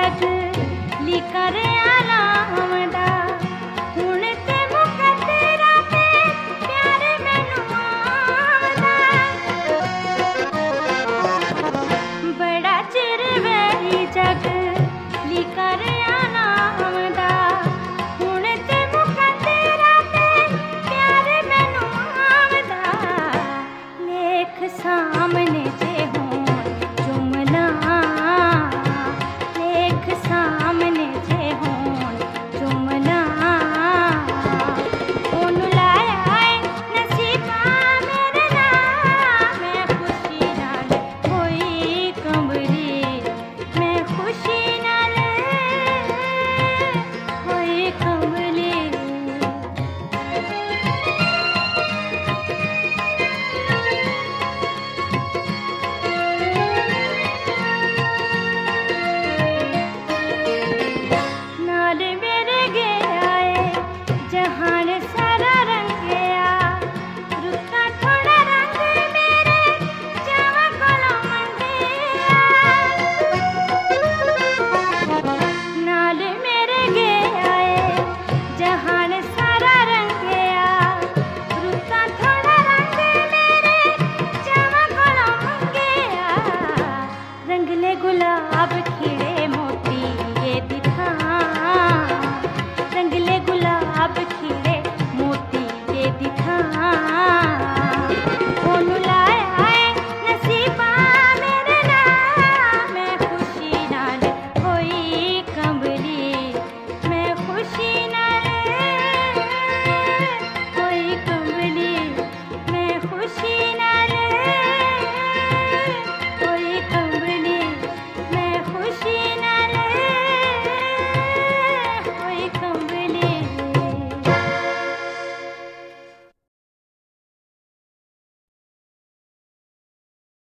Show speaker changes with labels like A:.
A: जग liquor आराम दा हुण ते मुकद्दरा ते प्यार मैनू आंदा बड़ा चिर वही जग लिकर आराम दा हुण ते मुकद्दरा ते प्यार मैनू आंदा लेख सामने जे होण जुमला लेख सामने जे होण जुमला ओनू लाया है नसीबा मेरे नाल मैं खुशी नाल होई कंबरी मैं खुशी नाल होई कंबली नाल मेरे गया है जहान सारा रंगया रुत्ता थोड़ा रंग मेरे जावा कोलों मंगया नाल मेरे गया है जहान सारा रंगया रुत्ता थोड़ा रंग मेरे जावा कोलों मंगया रंगले गुलाब खिड़े